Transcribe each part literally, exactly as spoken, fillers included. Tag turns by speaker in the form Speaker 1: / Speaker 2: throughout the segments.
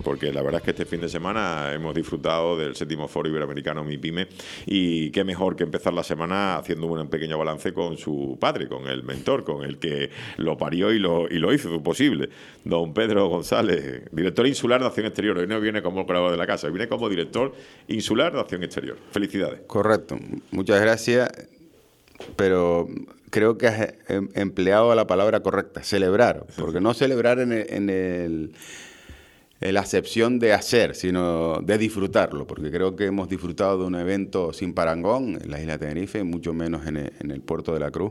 Speaker 1: porque la verdad es que este fin de semana hemos disfrutado del séptimo Foro Iberoamericano MIPYME, y qué mejor que empezar la semana haciendo un pequeño balance con su padre, con el mentor, con el que lo parió y lo, y lo hizo posible, don Pedro González, director insular de Acción Exterior. Hoy no viene como colaborador de la casa, viene como director insular de Acción Exterior. Felicidades.
Speaker 2: Correcto, muchas gracias, pero creo que has empleado la palabra correcta, celebrar, porque no celebrar en el, en el en la acepción de hacer, sino de disfrutarlo, porque creo que hemos disfrutado de un evento sin parangón en la isla de Tenerife, mucho menos en el, en el puerto de la Cruz.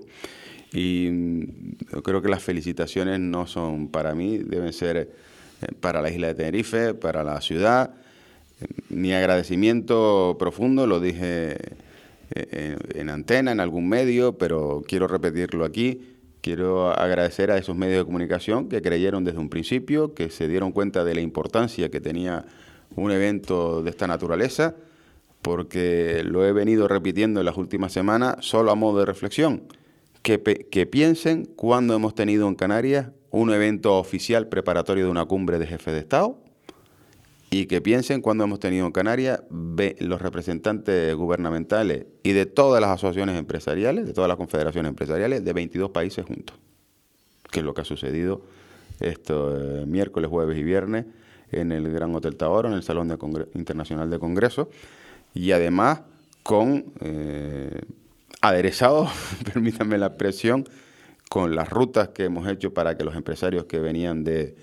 Speaker 2: Y yo creo que las felicitaciones no son para mí, deben ser para la isla de Tenerife, para la ciudad. Mi agradecimiento profundo, lo dije en, en antena, en algún medio, pero quiero repetirlo aquí. Quiero agradecer a esos medios de comunicación que creyeron desde un principio, que se dieron cuenta de la importancia que tenía un evento de esta naturaleza, porque lo he venido repitiendo en las últimas semanas, solo a modo de reflexión, que, que piensen cuando hemos tenido en Canarias un evento oficial preparatorio de una cumbre de jefes de Estado, y que piensen cuando hemos tenido en Canarias los representantes gubernamentales y de todas las asociaciones empresariales, de todas las confederaciones empresariales de veintidós países juntos, que es lo que ha sucedido estos eh, miércoles, jueves y viernes en el Gran Hotel Taoro, en el Salón de Congre- Internacional de Congresos, y además con eh, aderezado, permítanme la expresión, con las rutas que hemos hecho para que los empresarios que venían de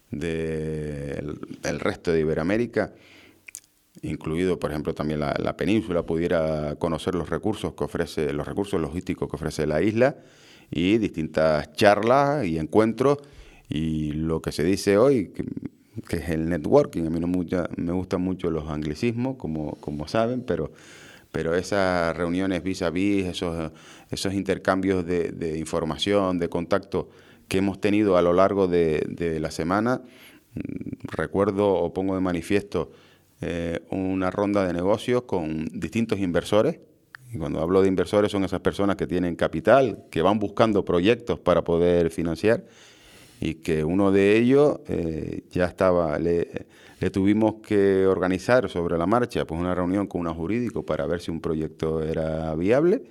Speaker 2: del el resto de Iberoamérica, incluido por ejemplo también la, la península, pudiera conocer los recursos que ofrece, los recursos logísticos que ofrece la isla, y distintas charlas y encuentros, y lo que se dice hoy, que, que es el networking. A mí no mucha, me gustan mucho los anglicismos, como, como saben, pero, pero esas reuniones vis a vis, esos, esos intercambios de, de información, de contacto que hemos tenido a lo largo de, de la semana. Recuerdo o pongo de manifiesto eh, una ronda de negocios con distintos inversores, y cuando hablo de inversores son esas personas que tienen capital, que van buscando proyectos para poder financiar, y que uno de ellos eh, ya estaba, le, le tuvimos que organizar sobre la marcha pues una reunión con un jurídico para ver si un proyecto era viable,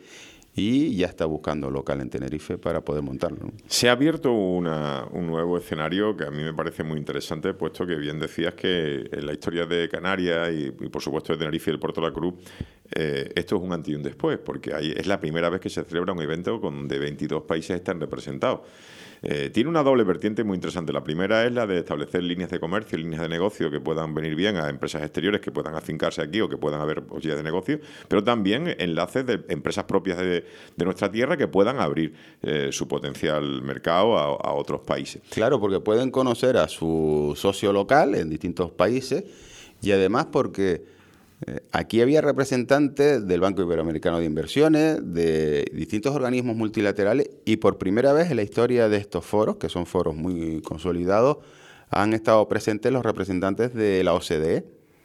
Speaker 2: y ya está buscando local en Tenerife para poder montarlo, ¿no?
Speaker 1: Se ha abierto una, un nuevo escenario que a mí me parece muy interesante, puesto que bien decías que en la historia de Canarias y, y por supuesto de Tenerife y el Puerto de la Cruz, eh, esto es un antes y un después, porque hay, es la primera vez que se celebra un evento donde veintidós países están representados. Eh, tiene una doble vertiente muy interesante. La primera es la de establecer líneas de comercio, líneas de negocio que puedan venir bien a empresas exteriores que puedan afincarse aquí o que puedan haber posibilidades de negocio, pero también enlaces de empresas propias de, de nuestra tierra que puedan abrir eh, su potencial mercado a, a otros países.
Speaker 2: Claro, porque pueden conocer a su socio local en distintos países, y además porque Eh, aquí había representantes del Banco Iberoamericano de Inversiones, de distintos organismos multilaterales, y por primera vez en la historia de estos foros, que son foros muy consolidados, han estado presentes los representantes de la O C D E,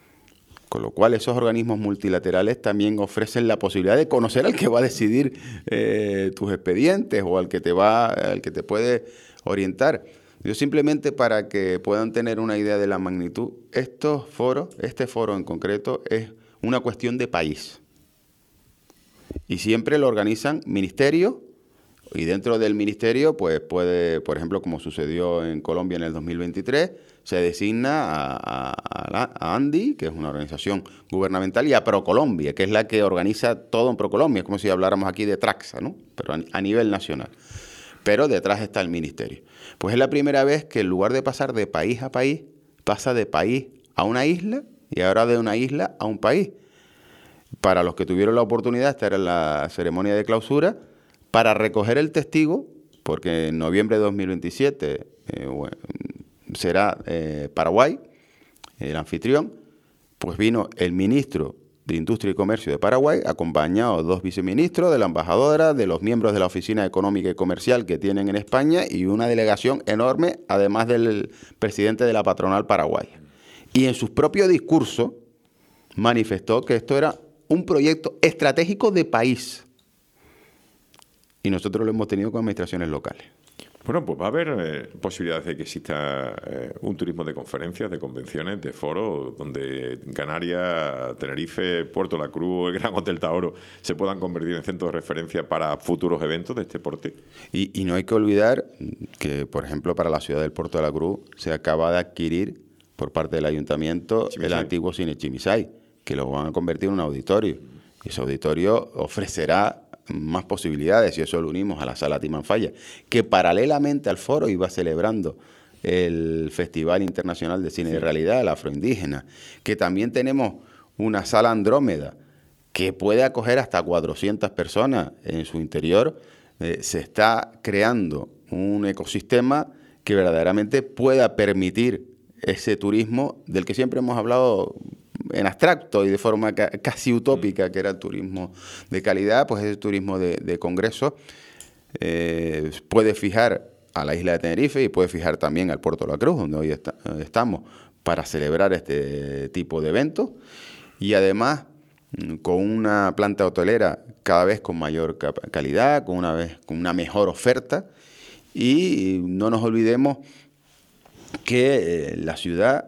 Speaker 2: con lo cual esos organismos multilaterales también ofrecen la posibilidad de conocer al que va a decidir eh, tus expedientes o al que te va, al que te puede orientar. Yo simplemente, para que puedan tener una idea de la magnitud, estos foros, este foro en concreto, es una cuestión de país. Y siempre lo organizan ministerios, y dentro del ministerio, pues puede, por ejemplo, como sucedió en Colombia en el dos mil veintitrés, se designa a, a, a ANDI, que es una organización gubernamental, y a ProColombia, que es la que organiza todo en ProColombia. Es como si habláramos aquí de Traxa, ¿no? Pero a, a nivel nacional. Pero detrás está el ministerio. Pues es la primera vez que en lugar de pasar de país a país, pasa de país a una isla, y ahora de una isla a un país. Para los que tuvieron la oportunidad de estar en la ceremonia de clausura, para recoger el testigo, porque en noviembre de dos mil veintisiete eh, bueno, será eh, Paraguay el anfitrión, pues vino el ministro de Industria y Comercio de Paraguay, acompañado de dos viceministros, de la embajadora, de los miembros de la Oficina Económica y Comercial que tienen en España, y una delegación enorme, además del presidente de la patronal paraguaya. Y en sus propios discursos manifestó que esto era un proyecto estratégico de país. Y nosotros lo hemos tenido con administraciones locales.
Speaker 1: Bueno, pues va a haber eh, posibilidades de que exista eh, un turismo de conferencias, de convenciones, de foros, donde Canarias, Tenerife, Puerto La Cruz, el Gran Hotel Taoro se puedan convertir en centros de referencia para futuros eventos de este porte.
Speaker 2: Y, y no hay que olvidar que, por ejemplo, para la ciudad del Puerto de la Cruz se acaba de adquirir por parte del ayuntamiento
Speaker 1: Chimisay.
Speaker 2: el antiguo Cine Chimisay, que lo van a convertir en un auditorio. Y ese auditorio ofrecerá más posibilidades, y eso lo unimos a la Sala Timanfaya, que paralelamente al foro iba celebrando el Festival Internacional de Cine sí. de Realidad, el Afroindígena, que también tenemos una Sala Andrómeda que puede acoger hasta cuatrocientas personas en su interior. Eh, se está creando un ecosistema que verdaderamente pueda permitir ese turismo del que siempre hemos hablado en abstracto y de forma ca casi utópica, que era el turismo de calidad. Pues ese turismo de, de congreso eh, puede fijar a la isla de Tenerife y puede fijar también al Puerto de la Cruz, donde hoy está, estamos, para celebrar este tipo de eventos, y además con una planta hotelera cada vez con mayor calidad, con una, vez, con una mejor oferta. Y no nos olvidemos que eh, la ciudad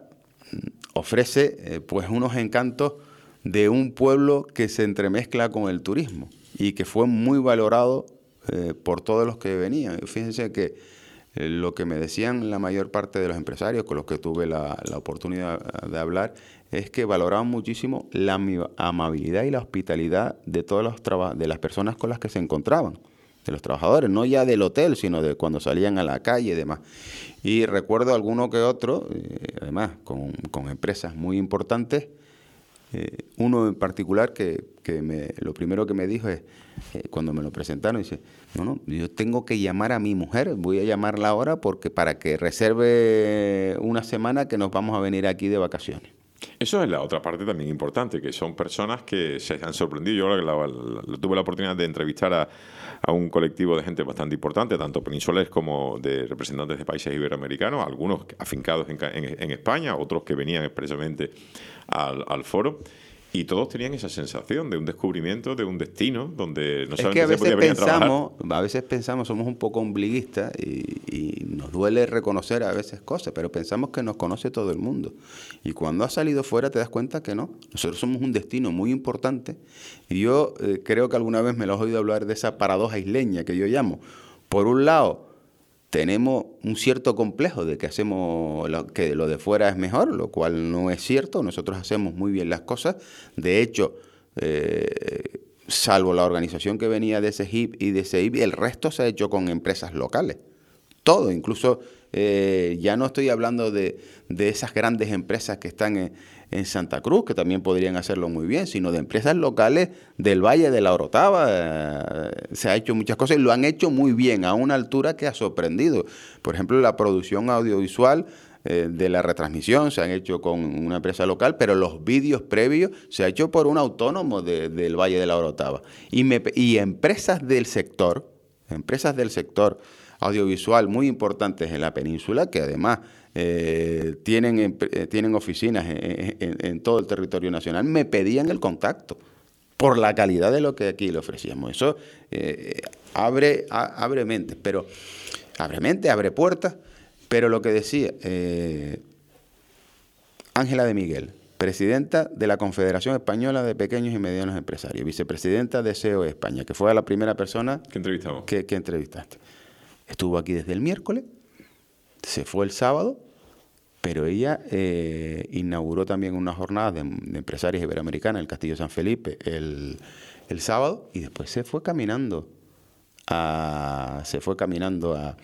Speaker 2: ofrece eh, pues unos encantos de un pueblo que se entremezcla con el turismo y que fue muy valorado eh, por todos los que venían. Fíjense que eh, lo que me decían la mayor parte de los empresarios con los que tuve la, la oportunidad de hablar es que valoraban muchísimo la amabilidad y la hospitalidad de todas los de las personas con las que se encontraban, de los trabajadores, no ya del hotel, sino de cuando salían a la calle y demás. Y recuerdo alguno que otro, eh, además con, con empresas muy importantes, eh, uno en particular que, que me, lo primero que me dijo es, eh, cuando me lo presentaron, dice, no, no, yo tengo que llamar a mi mujer, voy a llamarla ahora porque para que reserve una semana que nos vamos a venir aquí de vacaciones.
Speaker 1: Eso es la otra parte también importante, que son personas que se han sorprendido. Yo la, la, la, tuve la oportunidad de entrevistar a, a un colectivo de gente bastante importante, tanto peninsulares como de representantes de países iberoamericanos, algunos afincados en, en, en España, otros que venían expresamente al, al foro. Y todos tenían esa sensación de un descubrimiento, de un destino, donde no solamente se podía venir a trabajar.
Speaker 2: A veces pensamos, somos un poco ombliguistas y, y nos duele reconocer a veces cosas, pero pensamos que nos conoce todo el mundo. Y cuando has salido fuera te das cuenta que no. Nosotros somos un destino muy importante. Y yo eh, creo que alguna vez me lo has oído hablar de esa paradoja isleña que yo llamo. Por un lado, tenemos un cierto complejo de que hacemos lo, que lo de fuera es mejor, lo cual no es cierto. Nosotros hacemos muy bien las cosas. De hecho, eh, salvo la organización que venía de ese C I B y de ese I B I, el resto se ha hecho con empresas locales. Todo, incluso eh, ya no estoy hablando de, de esas grandes empresas que están en, en Santa Cruz, que también podrían hacerlo muy bien, sino de empresas locales del Valle de la Orotava. Eh, se ha hecho muchas cosas y lo han hecho muy bien, a una altura que ha sorprendido. Por ejemplo, la producción audiovisual eh, de la retransmisión se han hecho con una empresa local, pero los vídeos previos se ha hecho por un autónomo de, del Valle de la Orotava. Y, me, y empresas del sector, empresas del sector audiovisual muy importantes en la península, que además eh, tienen, eh, tienen oficinas en, en, en todo el territorio nacional, me pedían el contacto por la calidad de lo que aquí le ofrecíamos. Eso eh, abre, a, abre mentes, pero abre mente, abre puertas, pero lo que decía eh, Ángela de Miguel, presidenta de la Confederación Española de Pequeños y Medianos Empresarios, vicepresidenta de C E O España, que fue la primera persona
Speaker 1: que entrevistamos.
Speaker 2: Que, que entrevistaste. Estuvo aquí desde el miércoles, se fue el sábado, pero ella eh, inauguró también una jornada de, de empresarias iberoamericanas en el Castillo San Felipe el, el sábado, y después se fue caminando a, se fue caminando a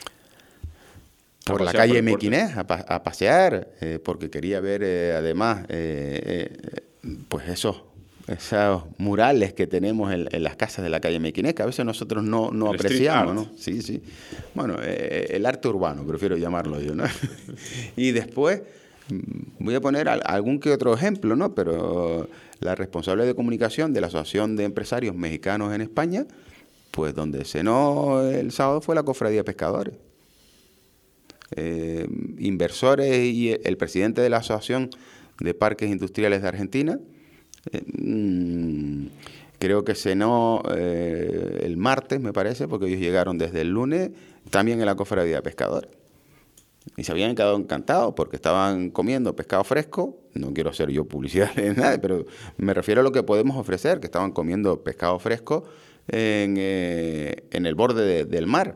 Speaker 2: por la calle Mequinés a, pa, a pasear, eh, porque quería ver eh, además eh, eh, pues esos esos murales que tenemos en, en las casas de la calle Mequinés, que a veces nosotros no, no apreciamos, ¿no? Sí, sí. Bueno, eh, el arte urbano, prefiero llamarlo yo, ¿no? Y después voy a poner algún que otro ejemplo, ¿no? Pero la responsable de comunicación de la Asociación de Empresarios Mexicanos en España, pues donde cenó el sábado fue la Cofradía de Pescadores. Eh, inversores y el presidente de la Asociación de Parques Industriales de Argentina, Eh, Creo que cenó eh, el martes, me parece, porque ellos llegaron desde el lunes, también en la Cofradía de Pescadores. Y se habían quedado encantados porque estaban comiendo pescado fresco. No quiero hacer yo publicidad de nada, pero me refiero a lo que podemos ofrecer, que estaban comiendo pescado fresco en, eh, en el borde de, del mar.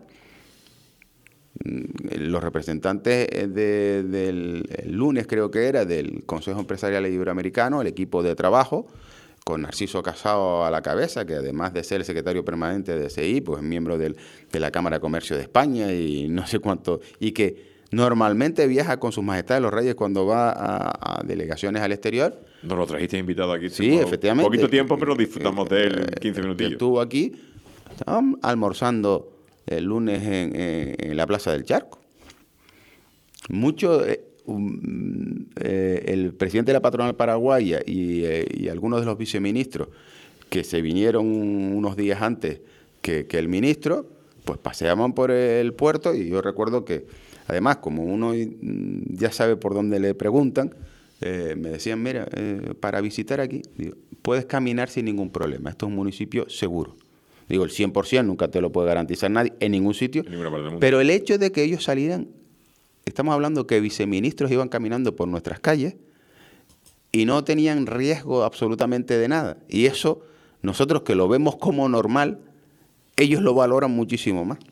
Speaker 2: Los representantes de, del el lunes, creo que era, del Consejo Empresarial Iberoamericano, el equipo de trabajo, con Narciso Casado a la cabeza, que además de ser el secretario permanente de D S I, pues es miembro del, de la Cámara de Comercio de España y no sé cuánto, y que normalmente viaja con sus majestades los reyes cuando va a, a delegaciones al exterior.
Speaker 1: Nos lo trajiste invitado aquí.
Speaker 2: Sí, efectivamente.
Speaker 1: Poquito tiempo, pero disfrutamos de él quince minutillos.
Speaker 2: Estuvo aquí, estaban almorzando el lunes en, en, en la Plaza del Charco. Mucho, eh, um, eh, el presidente de la patronal paraguaya y, eh, y algunos de los viceministros que se vinieron unos días antes que, que el ministro, pues paseaban por el puerto y yo recuerdo que además, como uno ya sabe por dónde le preguntan, eh, me decían, mira, eh, para visitar aquí, digo, puedes caminar sin ningún problema. Esto es un municipio seguro. Digo, el cien por ciento nunca te lo puede garantizar nadie en ningún sitio. En ninguna parte del mundo. Pero el hecho de que ellos salieran, estamos hablando que viceministros iban caminando por nuestras calles y no tenían riesgo absolutamente de nada. Y eso, nosotros que lo vemos como normal, ellos lo valoran muchísimo más.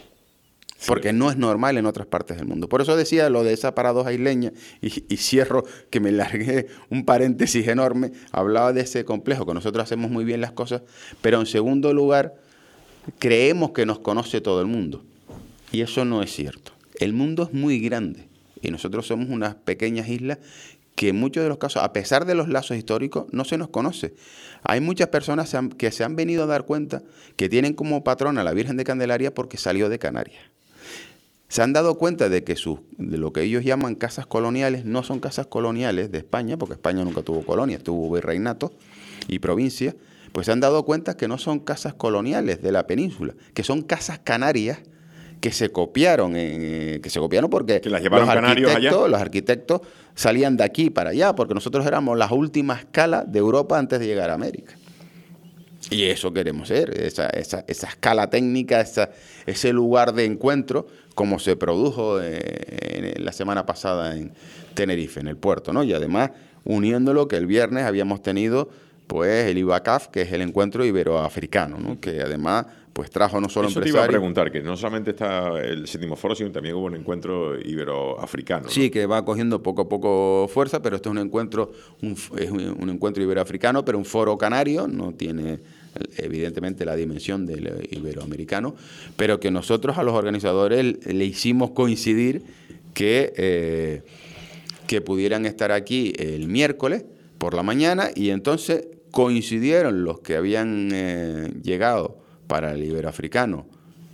Speaker 2: Porque no es normal en otras partes del mundo. Por eso decía lo de esa paradoja isleña, y, y cierro, que me largué un paréntesis enorme, hablaba de ese complejo, que nosotros hacemos muy bien las cosas, pero en segundo lugar, creemos que nos conoce todo el mundo. Y eso no es cierto. El mundo es muy grande, y nosotros somos unas pequeñas islas que en muchos de los casos, a pesar de los lazos históricos, no se nos conoce. Hay muchas personas que se han venido a dar cuenta que tienen como patrona a la Virgen de Candelaria porque salió de Canarias. Se han dado cuenta de que sus, de lo que ellos llaman casas coloniales no son casas coloniales de España, porque España nunca tuvo colonias, tuvo virreinato y provincia, pues se han dado cuenta que no son casas coloniales de la península, que son casas canarias que se copiaron, en, que se copiaron porque
Speaker 1: que las llevaron
Speaker 2: los,
Speaker 1: canarios
Speaker 2: arquitectos,
Speaker 1: allá.
Speaker 2: los arquitectos salían de aquí para allá, porque nosotros éramos las últimas escalas de Europa antes de llegar a América. Y eso queremos ser, esa, esa, esa escala técnica, esa, ese lugar de encuentro, como se produjo eh, en la semana pasada en Tenerife, en el puerto, ¿no? Y además, uniéndolo, que el viernes habíamos tenido pues el IBACAF, que es el encuentro iberoafricano, ¿no? Que además pues trajo no solo
Speaker 1: Eso
Speaker 2: empresarios...
Speaker 1: Eso te iba a preguntar, que no solamente está el séptimo foro, sino también hubo un encuentro iberoafricano, ¿no?
Speaker 2: Sí, que va cogiendo poco a poco fuerza, pero esto es un encuentro, un, es un, un encuentro iberoafricano, pero un foro canario, no tiene evidentemente la dimensión del iberoamericano, pero que nosotros a los organizadores le hicimos coincidir que, eh, que pudieran estar aquí el miércoles por la mañana, y entonces coincidieron los que habían eh, llegado para el iberoafricano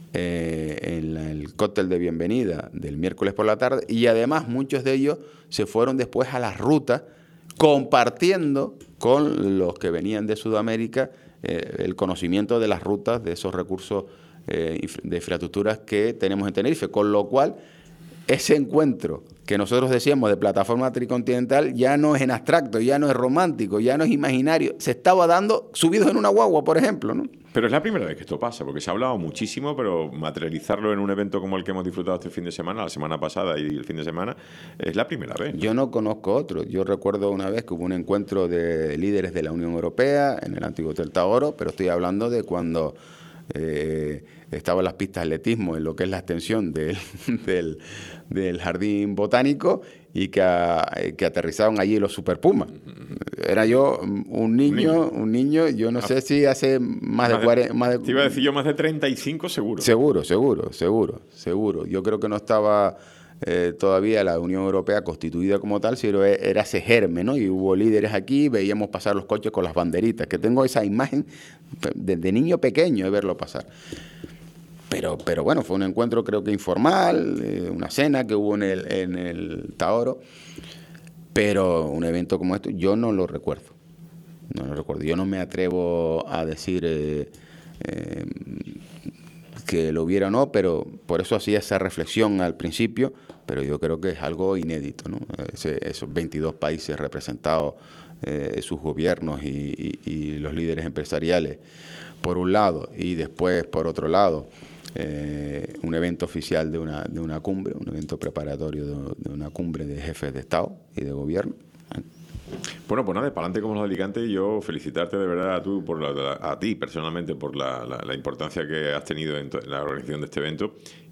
Speaker 2: eh, en la, el cóctel de bienvenida del miércoles por la tarde, y además muchos de ellos se fueron después a las rutas compartiendo con los que venían de Sudamérica eh, el conocimiento de las rutas, de esos recursos eh, de infraestructuras que tenemos en Tenerife, con lo cual ese encuentro que nosotros decíamos de plataforma tricontinental ya no es en abstracto, ya no es romántico, ya no es imaginario, se estaba dando subidos en una guagua, por ejemplo, ¿no?
Speaker 1: Pero es la primera vez que esto pasa, porque se ha hablado muchísimo, pero materializarlo en un evento como el que hemos disfrutado este fin de semana, la semana pasada y el fin de semana, es la primera vez.
Speaker 2: Yo no conozco otro. Yo recuerdo una vez que hubo un encuentro de líderes de la Unión Europea en el antiguo Hotel Taoro, pero estoy hablando de cuando eh, estaban las pistas de atletismo en lo que es la extensión del, del, del jardín botánico, y que, a, que aterrizaron allí los Super Pumas. Era yo un niño, un niño, yo no ah, sé si hace más, más de cuarenta... Más de,
Speaker 1: te iba a decir yo más de treinta y cinco seguro.
Speaker 2: Seguro, seguro, seguro, seguro. Yo creo que no estaba eh, todavía la Unión Europea constituida como tal, sino era ese germen, ¿no? Y hubo líderes aquí, veíamos pasar los coches con las banderitas, que tengo esa imagen desde niño pequeño de verlo pasar. Pero, pero bueno, fue un encuentro creo que informal, eh, una cena que hubo en el, en el Taoro, pero un evento como este yo no lo recuerdo, no lo recuerdo. Yo no me atrevo a decir eh, eh, que lo hubiera o no, pero por eso hacía esa reflexión al principio, pero yo creo que es algo inédito, ¿no? Ese, esos veintidós países representados, eh, sus gobiernos y, y, y los líderes empresariales, por un lado, y después, por otro lado, eh, un evento oficial de una, de una cumbre, un evento preparatorio de, de una cumbre de jefes de Estado y de gobierno.
Speaker 1: Bueno, pues nada, para adelante como los de Alicante, y yo felicitarte de verdad a, tú por la, a ti personalmente por la, la, la importancia que has tenido en, to, en la organización de este evento,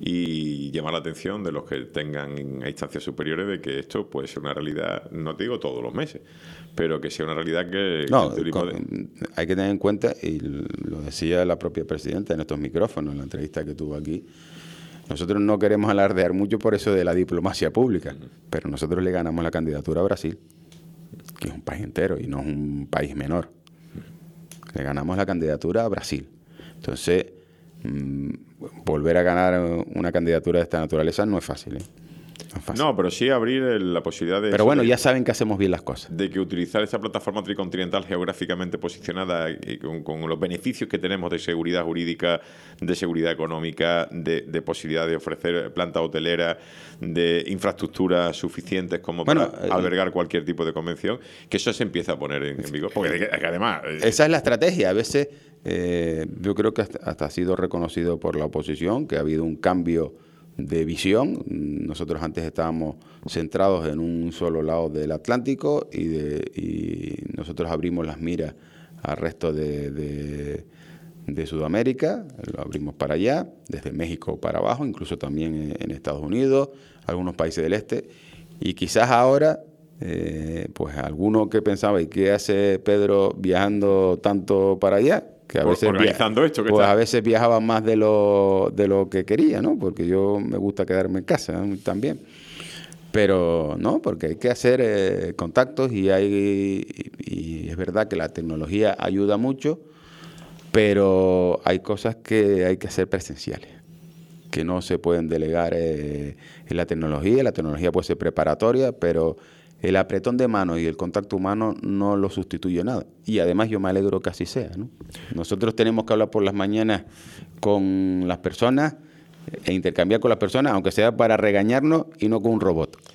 Speaker 1: y llamar la atención de los que tengan a instancias superiores de que esto puede ser una realidad, no te digo todos los meses, pero que sea una realidad que...
Speaker 2: No,
Speaker 1: que
Speaker 2: con,
Speaker 1: de...
Speaker 2: hay que tener en cuenta, y lo decía la propia presidenta en estos micrófonos, en la entrevista que tuvo aquí, nosotros no queremos alardear mucho por eso de la diplomacia pública, uh-huh. pero nosotros le ganamos la candidatura a Brasil, que es un país entero y no es un país menor. Le ganamos la candidatura a Brasil. Entonces, mmm, volver a ganar una candidatura de esta naturaleza no es fácil, ¿eh? No es fácil.
Speaker 1: No, pero sí abrir el, la posibilidad de...
Speaker 2: Pero bueno,
Speaker 1: de,
Speaker 2: ya saben que hacemos bien las cosas.
Speaker 1: De que utilizar esta plataforma tricontinental geográficamente posicionada y con, con los beneficios que tenemos de seguridad jurídica, de seguridad económica, de, de posibilidad de ofrecer plantas hoteleras, de infraestructuras suficientes como
Speaker 2: bueno,
Speaker 1: para eh, albergar cualquier tipo de convención, que eso se empieza a poner en, en vigor. Porque que, que además... Eh,
Speaker 2: esa es la estrategia. A veces eh, yo creo que hasta, hasta ha sido reconocido por la oposición, que ha habido un cambio de visión. Nosotros antes estábamos centrados en un solo lado del Atlántico y, de, y nosotros abrimos las miras al resto de, de, de Sudamérica, lo abrimos para allá, desde México para abajo, incluso también en, en Estados Unidos, algunos países del este, y quizás ahora, eh, pues alguno que pensaba, ¿y qué hace Pedro viajando tanto para allá? Que a veces
Speaker 1: organizando
Speaker 2: via-
Speaker 1: esto que
Speaker 2: pues
Speaker 1: está...
Speaker 2: a veces viajaba más de lo de lo que quería, ¿no? Porque yo me gusta quedarme en casa, ¿no? También, pero no, porque hay que hacer eh, contactos y hay y, y es verdad que la tecnología ayuda mucho, pero hay cosas que hay que hacer presenciales, que no se pueden delegar eh, en la tecnología. La tecnología puede ser preparatoria, pero el apretón de mano y el contacto humano no lo sustituye nada. Y además yo me alegro que así sea, ¿no? Nosotros tenemos que hablar por las mañanas con las personas e intercambiar con las personas, aunque sea para regañarnos y no con un robot.